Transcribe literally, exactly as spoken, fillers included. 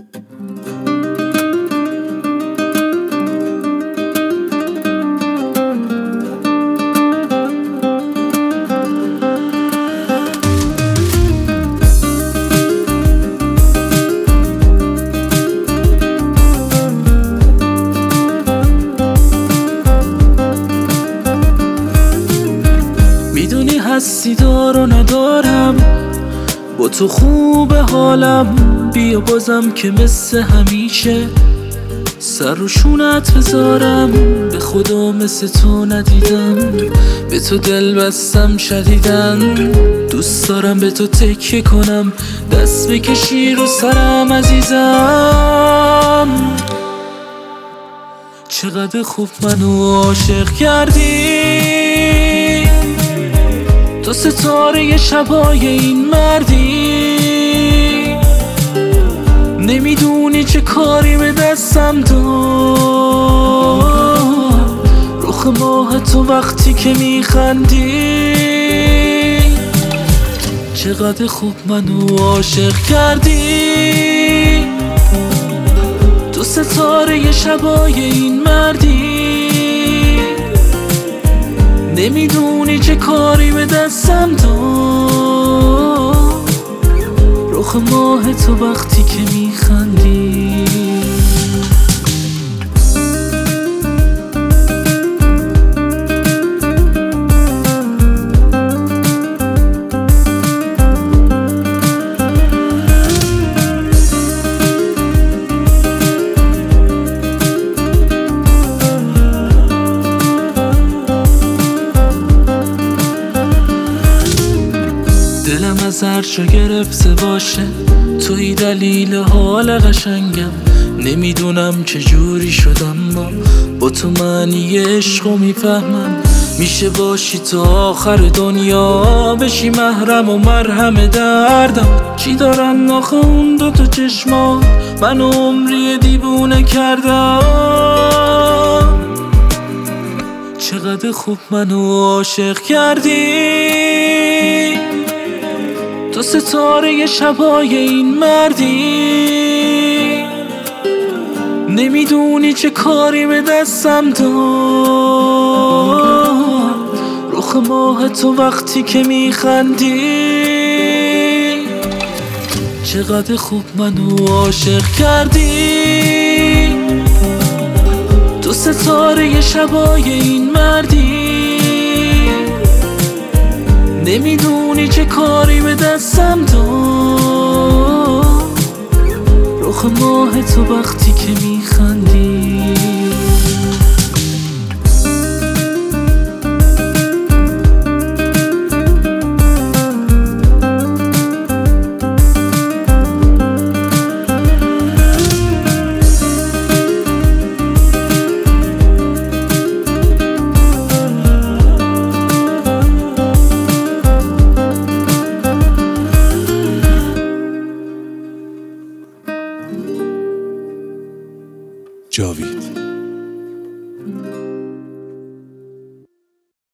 میدونی هستی دار و ندارم، با تو خوب حالم. بیا بازم که مثل همیشه سر رو شونت بذارم. به خدا مثل تو ندیدم، به تو دل بستم شدیدن. دوست دارم به تو تکیه کنم، دست بکشی رو سرم عزیزم. چقدر خوب منو عاشق کردی، تو ستاره شبای این مردی. نمیدونی چه کاری به دستم داد، رخ ماه تو وقتی که میخندی. چقدر خوب منو عاشق کردی، تو ستاره شبای این مردی. نمیدونی چه کاری به دستم داد، رخ ماه تو وقتی که میخندی. دلم از هر جا گرفته باشه، توی دلیل حال قشنگم. نمیدونم چه جوری شدم، با با تو معنی عشقو میفهمم. میشه باشی تا آخر دنیا، بشی محرم و مرهم دردم. چی دارن آخه اون دو تا چشما، منو عمری دیوونه کردم. چقدر خوب منو عاشق کردی، تو ستاره شبای این مردی. نمیدونی چه کاری به دستم داد، رخ ماه تو وقتی که میخندی. چقدر خوب منو عاشق کردی، تو ستاره شبای این مردی. نمیدونی چه کاری به دستم داد، رخ ماه تو وقتی که میخندی. جاوید